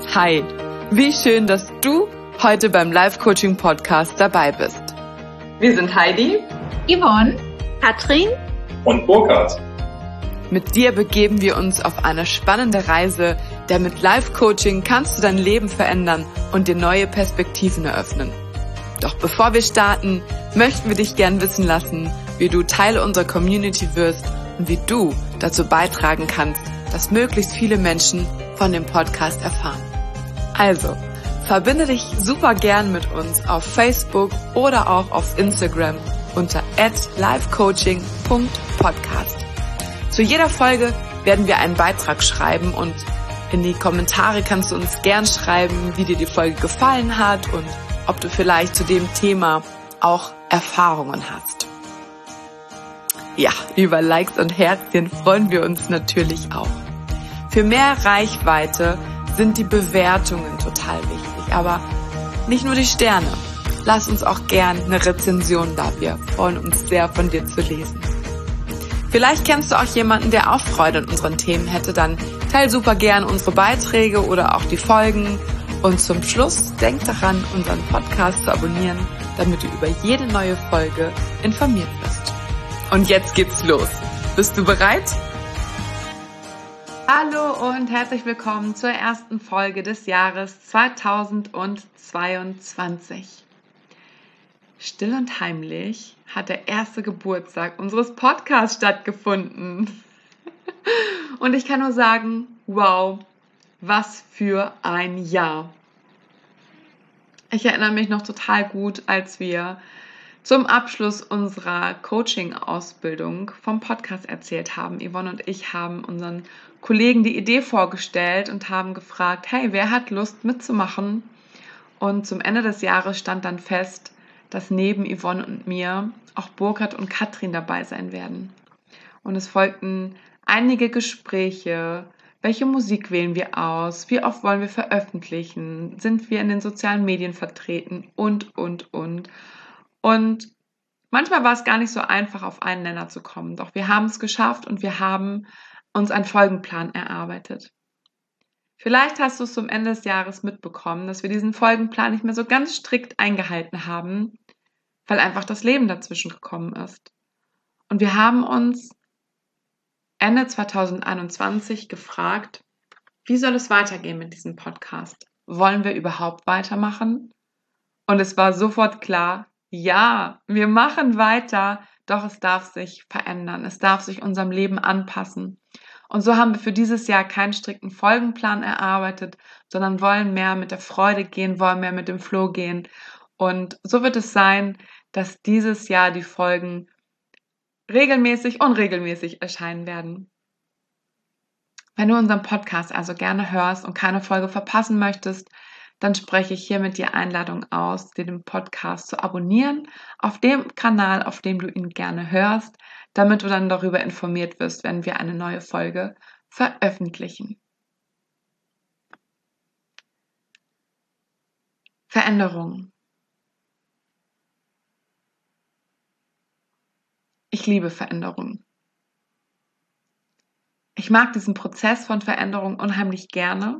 Hi, wie schön, dass du heute beim Life-Coaching-Podcast dabei bist. Wir sind Heidi, Yvonne, Katrin und Burkhard. Mit dir begeben wir uns auf eine spannende Reise, denn mit Life-Coaching kannst du dein Leben verändern und dir neue Perspektiven eröffnen. Doch bevor wir starten, möchten wir dich gern wissen lassen, wie du Teil unserer Community wirst und wie du dazu beitragen kannst, dass möglichst viele Menschen von dem Podcast erfahren. Also, verbinde dich super gern mit uns auf Facebook oder auch auf Instagram unter @lifecoaching.podcast. Zu jeder Folge werden wir einen Beitrag schreiben und in die Kommentare kannst du uns gern schreiben, wie dir die Folge gefallen hat und ob du vielleicht zu dem Thema auch Erfahrungen hast. Ja, über Likes und Herzchen freuen wir uns natürlich auch. Für mehr Reichweite sind die Bewertungen total wichtig, aber nicht nur die Sterne. Lass uns auch gern eine Rezension da. Wir freuen uns sehr, von dir zu lesen. Vielleicht kennst du auch jemanden, der auch Freude an unseren Themen hätte, dann teil super gern unsere Beiträge oder auch die Folgen. Und zum Schluss denk daran, unseren Podcast zu abonnieren, damit du über jede neue Folge informiert wirst. Und jetzt geht's los. Bist du bereit? Hallo und herzlich willkommen zur ersten Folge des Jahres 2022. Still und heimlich hat der erste Geburtstag unseres Podcasts stattgefunden. Und ich kann nur sagen, wow, was für ein Jahr. Ich erinnere mich noch total gut, als wir zum Abschluss unserer Coaching-Ausbildung vom Podcast erzählt haben. Yvonne und ich haben unseren Kollegen die Idee vorgestellt und haben gefragt, hey, wer hat Lust mitzumachen? Und zum Ende des Jahres stand dann fest, dass neben Yvonne und mir auch Burkhard und Katrin dabei sein werden. Und es folgten einige Gespräche. Welche Musik wählen wir aus? Wie oft wollen wir veröffentlichen? Sind wir in den sozialen Medien vertreten? Und. Und manchmal war es gar nicht so einfach, auf einen Nenner zu kommen. Doch wir haben es geschafft und wir haben uns einen Folgenplan erarbeitet. Vielleicht hast du es zum Ende des Jahres mitbekommen, dass wir diesen Folgenplan nicht mehr so ganz strikt eingehalten haben, weil einfach das Leben dazwischen gekommen ist. Und wir haben uns Ende 2021 gefragt, wie soll es weitergehen mit diesem Podcast? Wollen wir überhaupt weitermachen? Und es war sofort klar, ja, wir machen weiter, doch es darf sich verändern, es darf sich unserem Leben anpassen. Und so haben wir für dieses Jahr keinen strikten Folgenplan erarbeitet, sondern wollen mehr mit der Freude gehen, wollen mehr mit dem Flow gehen. Und so wird es sein, dass dieses Jahr die Folgen regelmäßig, unregelmäßig erscheinen werden. Wenn du unseren Podcast also gerne hörst und keine Folge verpassen möchtest, dann spreche ich hiermit die Einladung aus, dir den Podcast zu abonnieren auf dem Kanal, auf dem du ihn gerne hörst, damit du dann darüber informiert wirst, wenn wir eine neue Folge veröffentlichen. Veränderung. Ich liebe Veränderung. Ich mag diesen Prozess von Veränderung unheimlich gerne.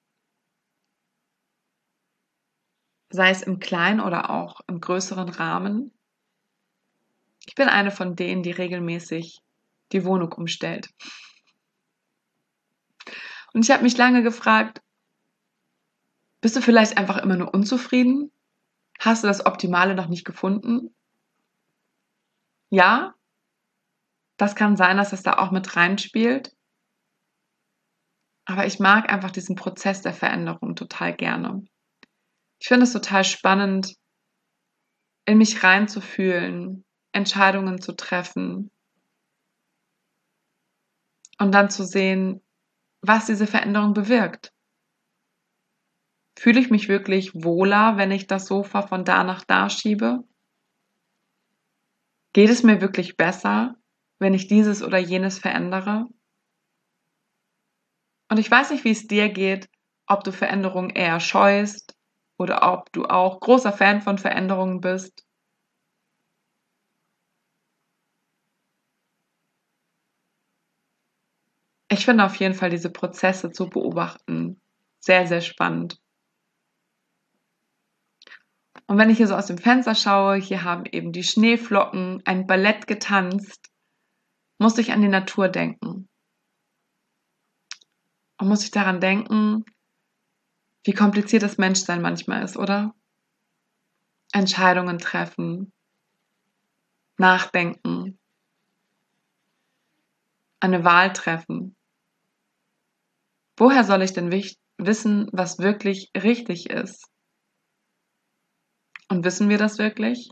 Sei es im kleinen oder auch im größeren Rahmen. Ich bin eine von denen, die regelmäßig die Wohnung umstellt. Und ich habe mich lange gefragt, bist du vielleicht einfach immer nur unzufrieden? Hast du das Optimale noch nicht gefunden? Ja, das kann sein, dass das da auch mit reinspielt. Aber ich mag einfach diesen Prozess der Veränderung total gerne. Ich finde es total spannend, in mich reinzufühlen, Entscheidungen zu treffen und dann zu sehen, was diese Veränderung bewirkt. Fühle ich mich wirklich wohler, wenn ich das Sofa von da nach da schiebe? Geht es mir wirklich besser, wenn ich dieses oder jenes verändere? Und ich weiß nicht, wie es dir geht, ob du Veränderungen eher scheust oder ob du auch großer Fan von Veränderungen bist. Ich finde auf jeden Fall diese Prozesse zu beobachten sehr, sehr spannend. Und wenn ich hier so aus dem Fenster schaue, hier haben eben die Schneeflocken ein Ballett getanzt, muss ich an die Natur denken. Und muss ich daran denken, wie kompliziert das Menschsein manchmal ist, oder? Entscheidungen treffen, nachdenken, eine Wahl treffen. Woher soll ich denn wissen, was wirklich richtig ist? Und wissen wir das wirklich?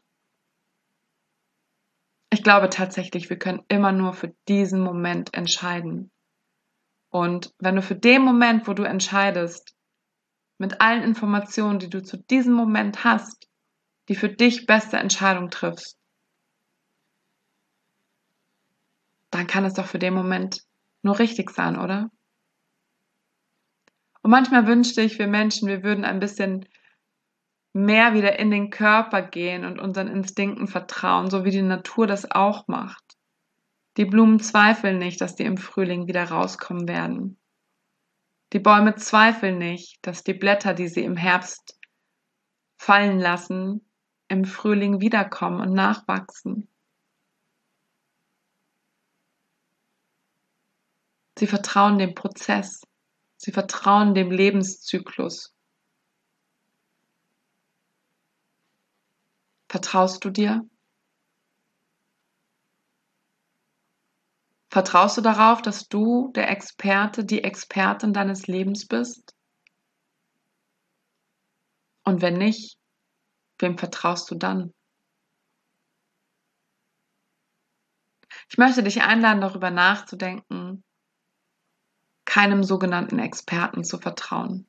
Ich glaube tatsächlich, wir können immer nur für diesen Moment entscheiden. Und wenn du für den Moment, wo du entscheidest, mit allen Informationen, die du zu diesem Moment hast, die für dich beste Entscheidung triffst, dann kann es doch für den Moment nur richtig sein, oder? Und manchmal wünschte ich, wir Menschen, wir würden ein bisschen mehr wieder in den Körper gehen und unseren Instinkten vertrauen, so wie die Natur das auch macht. Die Blumen zweifeln nicht, dass die im Frühling wieder rauskommen werden. Die Bäume zweifeln nicht, dass die Blätter, die sie im Herbst fallen lassen, im Frühling wiederkommen und nachwachsen. Sie vertrauen dem Prozess. Sie vertrauen dem Lebenszyklus. Vertraust du dir? Vertraust du darauf, dass du der Experte, die Expertin deines Lebens bist? Und wenn nicht, wem vertraust du dann? Ich möchte dich einladen, darüber nachzudenken, keinem sogenannten Experten zu vertrauen,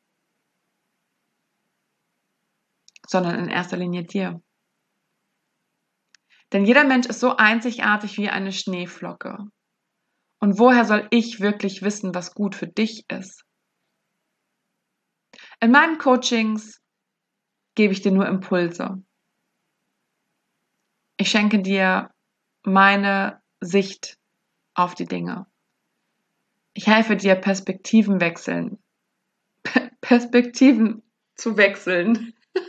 sondern in erster Linie dir. Denn jeder Mensch ist so einzigartig wie eine Schneeflocke. Und woher soll ich wirklich wissen, was gut für dich ist? In meinen Coachings gebe ich dir nur Impulse. Ich schenke dir meine Sicht auf die Dinge. Ich helfe dir, Perspektiven zu wechseln.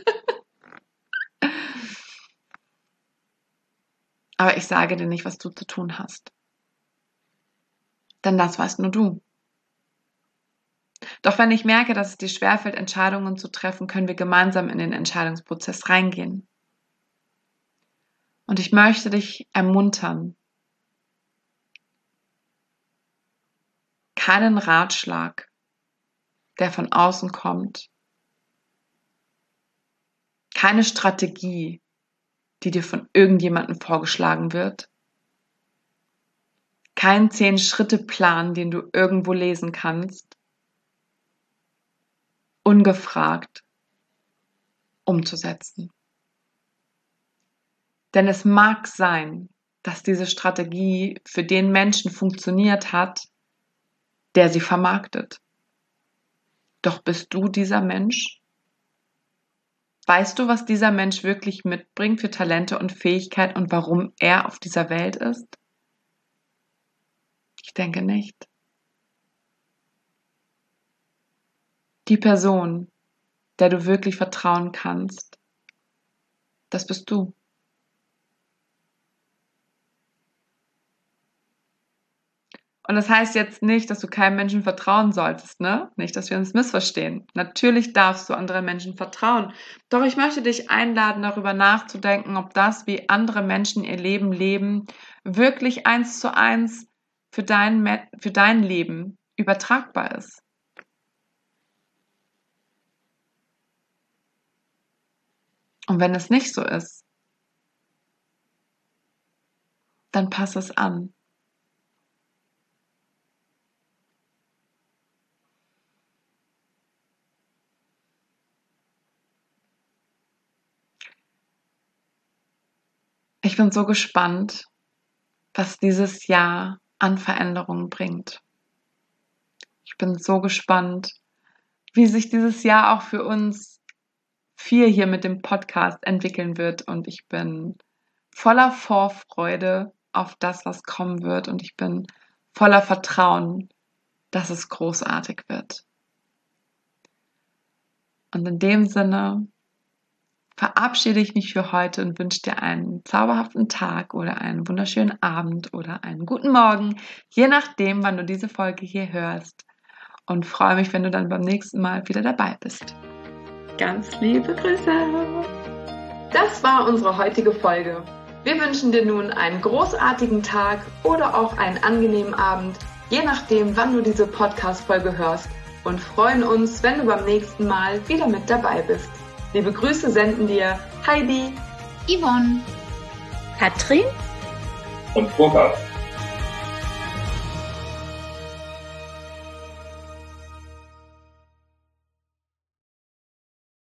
Aber ich sage dir nicht, was du zu tun hast. Denn das weißt nur du. Doch wenn ich merke, dass es dir schwerfällt, Entscheidungen zu treffen, können wir gemeinsam in den Entscheidungsprozess reingehen. Und ich möchte dich ermuntern, keinen Ratschlag, der von außen kommt, keine Strategie, die dir von irgendjemandem vorgeschlagen wird, kein 10-Schritte-Plan, den du irgendwo lesen kannst, ungefragt umzusetzen. Denn es mag sein, dass diese Strategie für den Menschen funktioniert hat, der sie vermarktet. Doch bist du dieser Mensch? Weißt du, was dieser Mensch wirklich mitbringt für Talente und Fähigkeit und warum er auf dieser Welt ist? Ich denke nicht. Die Person, der du wirklich vertrauen kannst, das bist du. Und das heißt jetzt nicht, dass du keinem Menschen vertrauen solltest, ne? Nicht, dass wir uns missverstehen. Natürlich darfst du anderen Menschen vertrauen. Doch ich möchte dich einladen, darüber nachzudenken, ob das, wie andere Menschen ihr Leben leben, wirklich 1:1 für dein Leben übertragbar ist. Und wenn es nicht so ist, dann pass es an. Ich bin so gespannt, was dieses Jahr an Veränderungen bringt. Ich bin so gespannt, wie sich dieses Jahr auch für uns 4 hier mit dem Podcast entwickeln wird. Und ich bin voller Vorfreude auf das, was kommen wird. Und ich bin voller Vertrauen, dass es großartig wird. Und in dem Sinne verabschiede ich mich für heute und wünsche dir einen zauberhaften Tag oder einen wunderschönen Abend oder einen guten Morgen, je nachdem, wann du diese Folge hier hörst. Und freue mich, wenn du dann beim nächsten Mal wieder dabei bist. Ganz liebe Grüße! Das war unsere heutige Folge. Wir wünschen dir nun einen großartigen Tag oder auch einen angenehmen Abend, je nachdem, wann du diese Podcast-Folge hörst, und freuen uns, wenn du beim nächsten Mal wieder mit dabei bist. Liebe Grüße senden dir Heidi, Yvonne, Katrin und Burkhard.